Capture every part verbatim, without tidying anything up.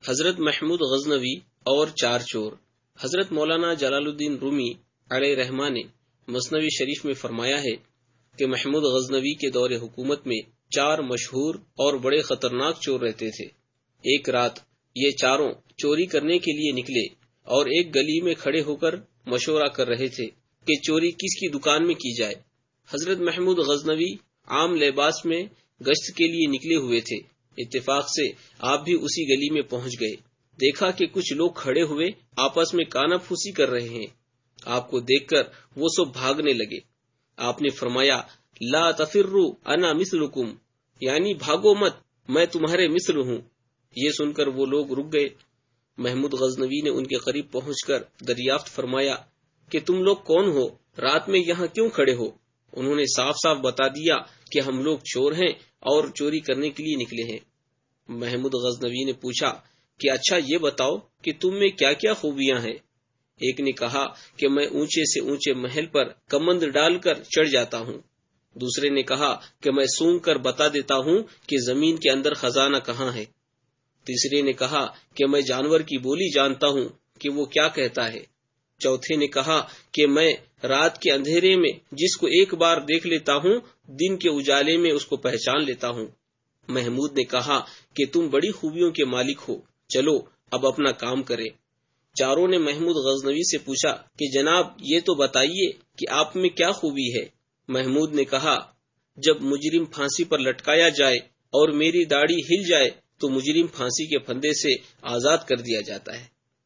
حضرت محمود غزنوی اور چار چور۔ حضرت مولانا جلال الدین رومی علیہ رحمہ نے مثنوی شریف میں فرمایا ہے کہ محمود غزنوی کے دور حکومت میں چار مشہور اور بڑے خطرناک چور رہتے تھے۔ ایک رات یہ چاروں چوری کرنے کے لیے نکلے اور ایک گلی میں کھڑے ہو کر مشورہ کر رہے تھے کہ چوری کس کی دکان میں کی جائے۔ حضرت محمود غزنوی عام لباس میں گشت کے لیے نکلے ہوئے تھے۔ اتفاق سے آپ بھی اسی گلی میں پہنچ گئے۔ دیکھا کہ کچھ لوگ کھڑے ہوئے آپس میں کانا پھوسی کر رہے ہیں۔ آپ کو دیکھ کر وہ سب بھاگنے لگے۔ آپ نے فرمایا لا تفروا انا مثلکم، یعنی بھاگو مت، میں تمہارے مثل ہوں۔ یہ سن کر وہ لوگ رک گئے۔ محمود غزنوی نے ان کے قریب پہنچ کر دریافت فرمایا کہ تم لوگ کون ہو، رات میں یہاں کیوں کھڑے ہو؟ انہوں نے صاف صاف بتا دیا کہ ہم لوگ چور ہیں اور چوری کرنے کے لیے نکلے ہیں۔ محمود غزنوی نے پوچھا کہ اچھا یہ بتاؤ کہ تم میں کیا کیا خوبیاں ہیں؟ ایک نے کہا کہ میں اونچے سے اونچے محل پر کمند ڈال کر چڑھ جاتا ہوں۔ دوسرے نے کہا کہ میں سونگ کر بتا دیتا ہوں کہ زمین کے اندر خزانہ کہاں ہے۔ تیسرے نے کہا کہ میں جانور کی بولی جانتا ہوں کہ وہ کیا کہتا ہے۔ چوتھے نے کہا کہ میں رات کے اندھیرے میں جس کو ایک بار دیکھ لیتا ہوں، دن کے اجالے میں اس کو پہچان لیتا ہوں۔ محمود نے کہا کہ تم بڑی خوبیوں کے مالک ہو، چلو اب اپنا کام کرے۔ چاروں نے محمود غزنوی سے پوچھا کہ جناب یہ تو بتائیے کہ آپ میں کیا خوبی ہے؟ محمود نے کہا جب مجرم پھانسی پر لٹکایا جائے اور میری داڑھی ہل جائے تو مجرم پھانسی کے پھندے سے آزاد کر دیا جاتا ہے۔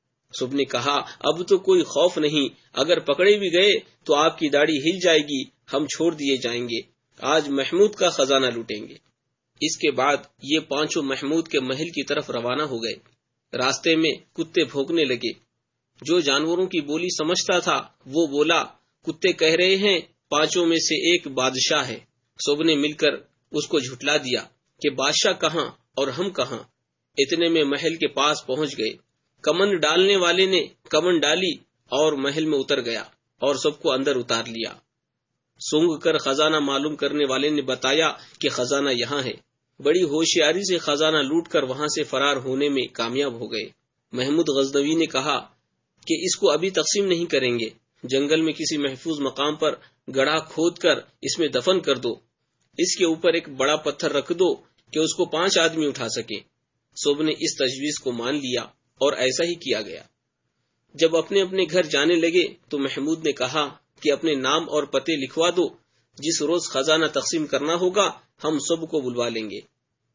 سب نے کہا اب تو کوئی خوف نہیں، اگر پکڑے بھی گئے تو آپ کی داڑھی ہل جائے گی، ہم چھوڑ دیے جائیں گے، آج محمود کا خزانہ لوٹیں گے۔ اس کے بعد یہ پانچوں محمود کے محل کی طرف روانہ ہو گئے۔ راستے میں کتے بھونکنے لگے۔ جو جانوروں کی بولی سمجھتا تھا وہ بولا کتے کہہ رہے ہیں پانچوں میں سے ایک بادشاہ ہے۔ سب نے مل کر اس کو جھٹلا دیا کہ بادشاہ کہاں اور ہم کہاں۔ اتنے میں محل کے پاس پہنچ گئے۔ کمند ڈالنے والے نے کمند ڈالی اور محل میں اتر گیا اور سب کو اندر اتار لیا۔ سونگ کر خزانہ معلوم کرنے والے نے بتایا کہ خزانہ یہاں ہے۔ بڑی ہوشیاری سے خزانہ لوٹ کر وہاں سے فرار ہونے میں کامیاب ہو گئے۔ محمود غزنوی نے کہا کہ اس کو ابھی تقسیم نہیں کریں گے، جنگل میں کسی محفوظ مقام پر گڑھا کھود کر اس میں دفن کر دو، اس کے اوپر ایک بڑا پتھر رکھ دو کہ اس کو پانچ آدمی اٹھا سکیں۔ سب نے اس تجویز کو مان لیا اور ایسا ہی کیا گیا۔ جب اپنے اپنے گھر جانے لگے تو محمود نے کہا کہ اپنے نام اور پتے لکھوا دو، جس روز خزانہ تقسیم کرنا ہوگا ہم سب کو بلوا لیں گے۔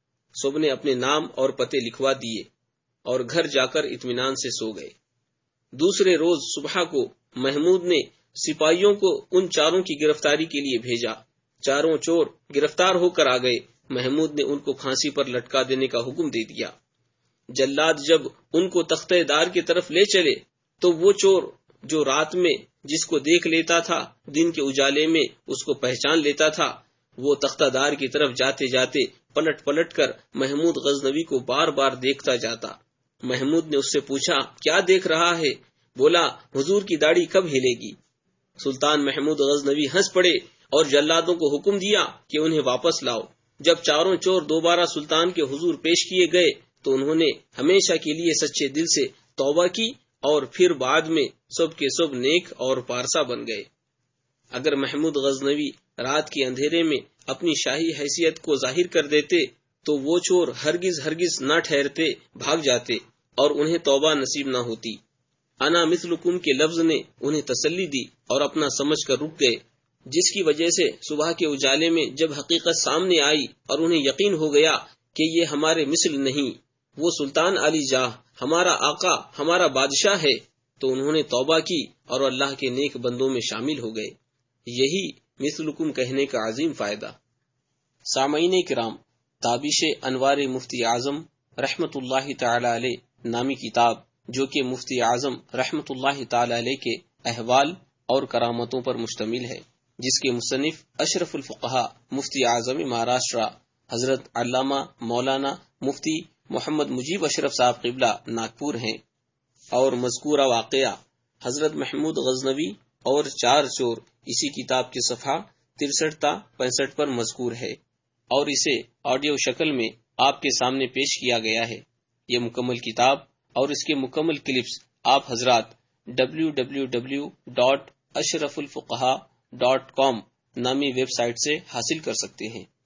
سب نے اپنے نام اور پتے لکھوا دیے اور گھر جا کر اطمینان سے سو گئے۔ دوسرے روز صبح کو محمود نے سپاہیوں کو ان چاروں کی گرفتاری کے لیے بھیجا۔ چاروں چور گرفتار ہو کر آ گئے۔ محمود نے ان کو پھانسی پر لٹکا دینے کا حکم دے دیا۔ جلاد جب ان کو تختہ دار کی طرف لے چلے تو وہ چور جو رات میں جس کو دیکھ لیتا تھا دن کے اجالے میں اس کو پہچان لیتا تھا، وہ تختہ دار کی طرف جاتے جاتے پلٹ پلٹ کر محمود غزنوی کو بار بار دیکھتا جاتا۔ محمود نے اس سے پوچھا کیا دیکھ رہا ہے؟ بولا حضور کی داڑھی کب ہلے گی؟ سلطان محمود غزنوی ہنس پڑے اور جلادوں کو حکم دیا کہ انہیں واپس لاؤ۔ جب چاروں چور دوبارہ سلطان کے حضور پیش کیے گئے تو انہوں نے ہمیشہ کے لیے سچے دل سے توبہ کی اور پھر بعد میں سب کے سب نیک اور پارسا بن گئے۔ اگر محمود غزنوی رات کے اندھیرے میں اپنی شاہی حیثیت کو ظاہر کر دیتے تو وہ چور ہرگز ہرگز نہ ٹھہرتے، بھاگ جاتے اور انہیں توبہ نصیب نہ ہوتی۔ انا مثلکم کے لفظ نے انہیں تسلی دی اور اپنا سمجھ کر رک گئے، جس کی وجہ سے صبح کے اجالے میں جب حقیقت سامنے آئی اور انہیں یقین ہو گیا کہ یہ ہمارے مثل نہیں، وہ سلطان علی جاہ ہمارا آقا ہمارا بادشاہ ہے، تو انہوں نے توبہ کی اور اللہ کے نیک بندوں میں شامل ہو گئے۔ یہی مثلکم کہنے کا عظیم فائدہ۔ سامعین کرام، تابش انوار مفتی اعظم رحمت اللہ تعالی علیہ نامی کتاب جو کہ مفتی اعظم رحمت اللہ تعالی علیہ کے احوال اور کرامتوں پر مشتمل ہے، جس کے مصنف اشرف الفقہاء مفتی اعظم مہاراشٹرا حضرت علامہ مولانا مفتی محمد مجیب اشرف صاحب قبلہ ناگپور ہیں، اور مذکورہ واقعہ حضرت محمود غزنوی اور چار چور اسی کتاب کے صفحہ ترسٹھ تا پینسٹھ پر مذکور ہے، اور اسے آڈیو شکل میں آپ کے سامنے پیش کیا گیا ہے۔ یہ مکمل کتاب اور اس کے مکمل کلپس آپ حضرات W W W dot Ashraf ul-Fuqaha dot com نامی ویب سائٹ سے حاصل کر سکتے ہیں۔